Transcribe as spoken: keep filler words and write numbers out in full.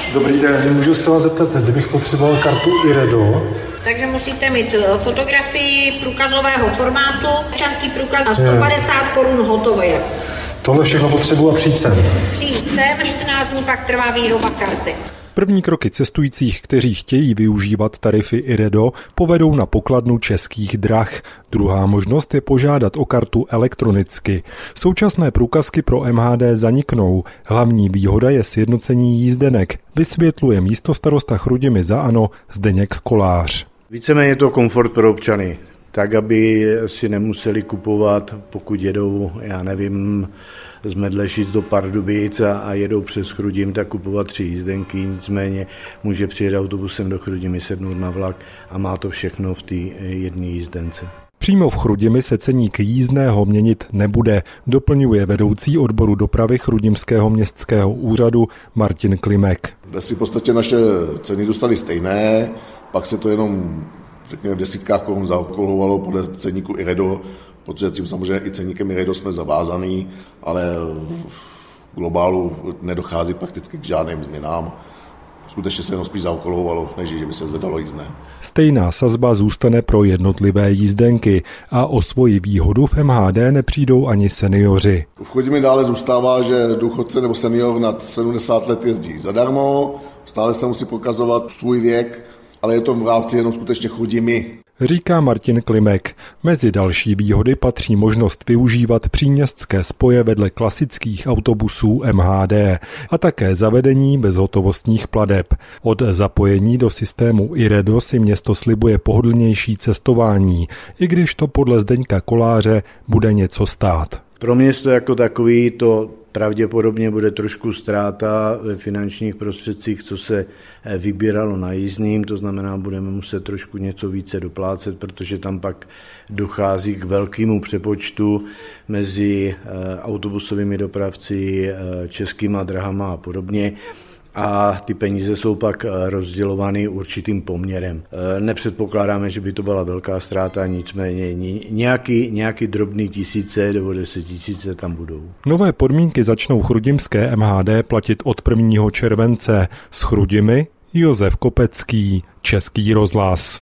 Dobrý den, můžu se vás zeptat, kdybych potřeboval kartu IREDO? Takže musíte mít fotografii průkazového formátu, občanský průkaz a sto padesát korun hotové. Tohle všechno potřebuji a přijít sem. Přijít sem, čtrnáct dní pak trvá výroba karty. První kroky cestujících, kteří chtějí využívat tarify IREDO, povedou na pokladnu Českých drah. Druhá možnost je požádat o kartu elektronicky. Současné průkazky pro M H D zaniknou. Hlavní výhoda je sjednocení jízdenek, vysvětluje místostarosta Chrudimi za ANO Zdeněk Kolář. Víceméně je to komfort pro občany, tak aby si nemuseli kupovat, pokud jedou, já nevím, z Medlešic do Pardubic a, a jedou přes Chrudim, tak kupovat tři jízdenky, nicméně může přijet autobusem do Chrudimi, sednout na vlak a má to všechno v té jedné jízdence. Přímo v Chrudimi se ceník jízdného měnit nebude, doplňuje vedoucí odboru dopravy Chrudimského městského úřadu Martin Klimek. Dnes si v podstatě naše ceny zůstaly stejné, pak se to jenom řekněme v desítkách korun zaokrouhlovalo podle ceníku IREDO, protože tím samozřejmě i ceníkem IREDO jsme zavázaný, ale v globálu nedochází prakticky k žádným změnám. Skutečně se jenom spíš zaokrouhlovalo, než že by se zvedalo jízdné. Stejná sazba zůstane pro jednotlivé jízdenky a o svoji výhodu v M H D nepřijdou ani seniori. V Chrudimi dále zůstává, že důchodce nebo senior nad sedmdesát let jezdí zadarmo, stále se musí prokazovat svůj věk, ale je to v rámci jenom skutečně Chrudimi. Říká Martin Klimek. Mezi další výhody patří možnost využívat příměstské spoje vedle klasických autobusů M H D a také zavedení bezhotovostních plateb. Od zapojení do systému IREDO si město slibuje pohodlnější cestování, i když to podle Zdeňka Koláře bude něco stát. Pro město jako takový to pravděpodobně bude trošku ztráta ve finančních prostředcích, co se vybíralo na jízdným, to znamená, budeme muset trošku něco více doplácet, protože tam pak dochází k velkému přepočtu mezi autobusovými dopravci, Českýma drahama a podobně. A ty peníze jsou pak rozdělovány určitým poměrem. Nepředpokládáme, že by to byla velká ztráta, nicméně nějaký, nějaký drobný tisíce nebo desetitisíce tam budou. Nové podmínky začnou chrudimské M H D platit od prvního července. S Chrudimi Josef Kopecký, Český rozhlas.